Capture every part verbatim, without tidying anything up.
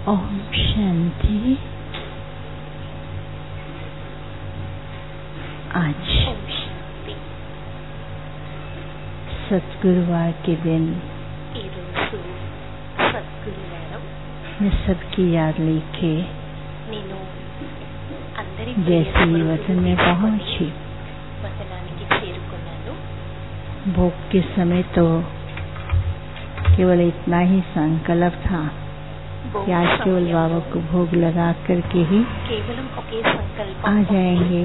ओम शांति। आज सतगुरुवार के दिन मैं सबकी याद लेके जैसे ही वतन में पहुंची, भोग के समय तो केवल इतना ही संकल्प था कि आज केवल बाबा को भोग लगा करके ही आ जाएंगे,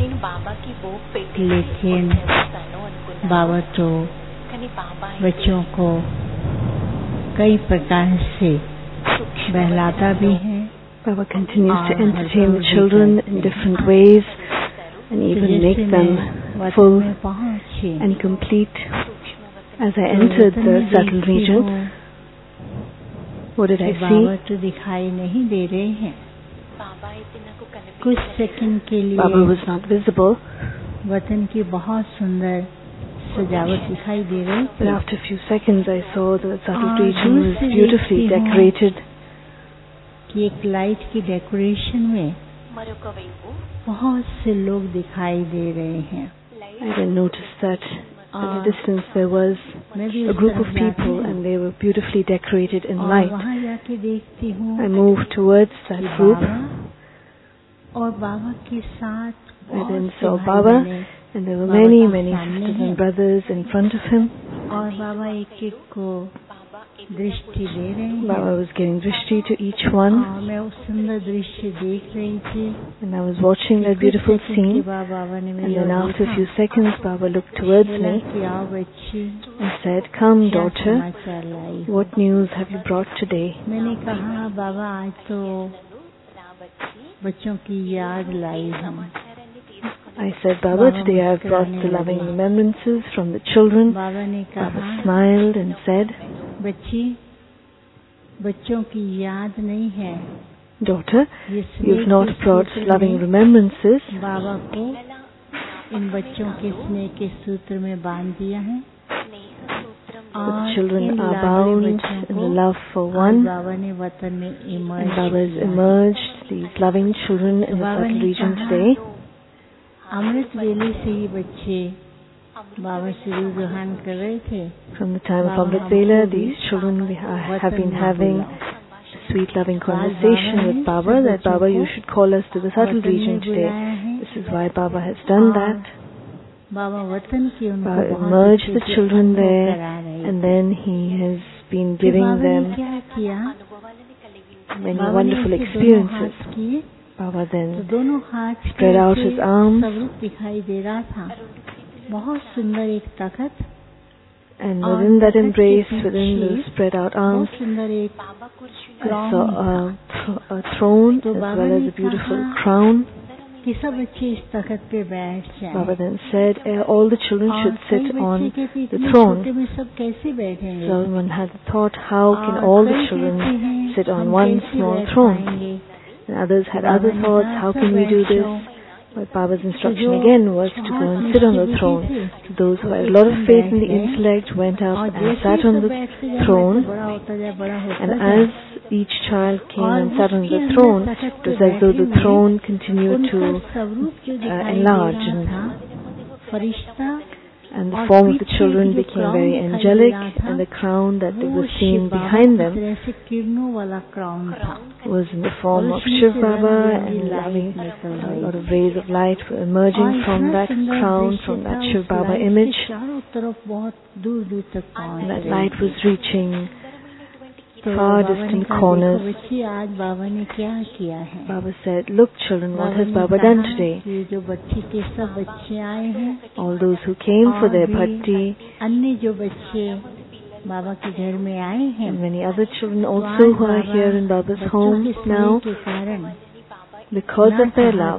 लेकिन बाबा तो बच्चों को कई प्रकार से बहलाता भी है। Baba continues to entertain the children in different ways and even make them full and complete. As I entered the subtle region, what did I see? बाबा तो दिखाई नहीं दे रहे हैं। कुछ सेकंड के लिए Baba was not visible. वतन की बहुत सुंदर सजावट दिखाई दे रही थी। But after a few seconds, I saw the subtle region was beautifully decorated. कि एक लाइट की डेकोरेशन में बहुत से लोग दिखाई दे रहे हैं। I then noticed that at a distance there was a group of people and they were beautifully decorated in light. I moved towards that group. और बाबा के साथ I then saw Baba and there were many, many sisters and brothers in front of him. और बाबा एक एक को दृष्टि दे रहे हैं। Baba was giving drishti to each one. मैं उस सुंदर दृश्य देख रही थी। And I was watching that beautiful scene. And then after a few seconds, Baba looked towards me and said, "Come, daughter, what news have you brought today?" मैंने कहा, बाबा आज तो बच्चों की याद लाई हम। I said, Baba, today I have brought the loving remembrances from the children. Baba smiled and said, बच्ची, बच्चों की याद नहीं है। Daughter, you've not brought loving remembrances. बाबा को इन बच्चों के स्नेह के सूत्र में बांध दिया है। The children are bound in the love for one. बाबा ने वतन में And Baba has emerged these loving children in the subtle region today. अमृत वेले से ही बच्चे बाबा से रूहान कर रहे थे। From the time of Amrit Vela, these children have been having sweet loving conversation with Baba that Baba, you should call us to the subtle region today. This is why Baba has done that. Baba emerged the children there and then he has been giving them many wonderful experiences. Baba then spread out his arms and within that embrace, within those spread out arms, I saw a, th- a throne as well as a beautiful crown. Baba then said, eh, all the children should sit on the throne. So one had the thought, how can all the children sit on one small throne? And others had other thoughts, how can we do this? But Baba's instruction again was to go and sit on the throne. So those who had a lot of faith in the intellect went up and sat on the throne. And as each child came and sat on the throne, it was as though the throne continued to uh, enlarge. And, and the form of the children became very angelic, and the crown that was seen behind them was in the form of Shiv Baba, and loving, a lot of rays of light were emerging from that crown, from that Shiv Baba image. And that light was reaching far distant corners. Baba said, look children, what has Baba done today? All those who came for their bhakti and many other children also who are here in Baba's home now, because of their love,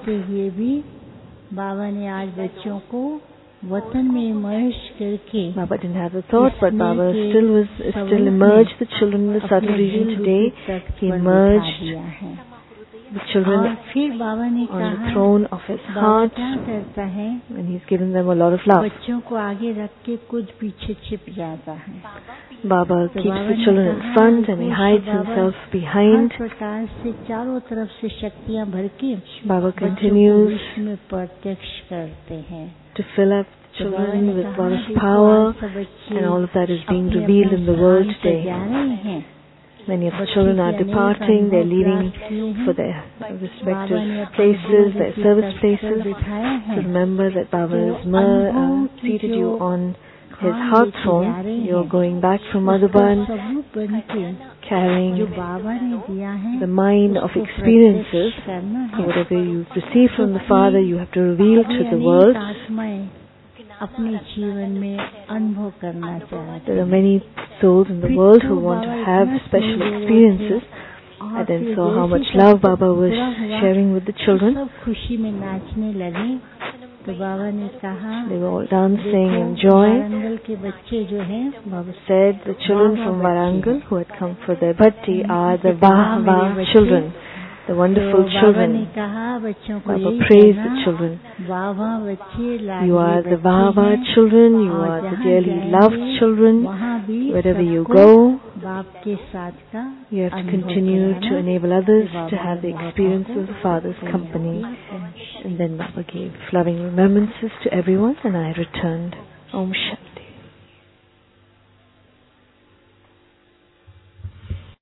Baba didn't have the thought, but Baba still was still emerged the children in the subtle region today. He emerged the children फिर बाबा ने on कहा the throne of his heart, क्या करता है and he's given them a lot of love. बच्चों को आगे रख के खुद पीछे छिप जाता है. Baba keeps the children in front and he hides himself behind. हर प्रकार से चारों तरफ से शक्तियाँ भर के Baba continues में प्रत्यक्ष करते हैं to fill up the children with a lot of power, and all of that is being revealed in the world today. Many of the children are departing, they're leaving for their respective places, their service places. So remember that Baba has uh, seated you on his heart throne. You're going back from Madhuban, carrying the mind of experiences. Whatever you've received from the Father, you have to reveal to the world. अपने जीवन में अनुभव करना चाहते. There are many souls in the world who want to have special experiences. I then saw how much love Baba was sharing with the children. सब खुशी में नाचने लगे तो बाबा ने कहा they were all dancing in joy. Warangal के बच्चे जो हैं, Baba said the children from Warangal who had come for their bhakti are the Vah Vah children, the wonderful children. Baba praised the children. You are the Vah Vah children, you are the dearly loved children. Wherever you go, you have to continue to enable others to have the experience of the Father's company. And then Baba gave loving remembrances to everyone, and I returned. Om Shanti.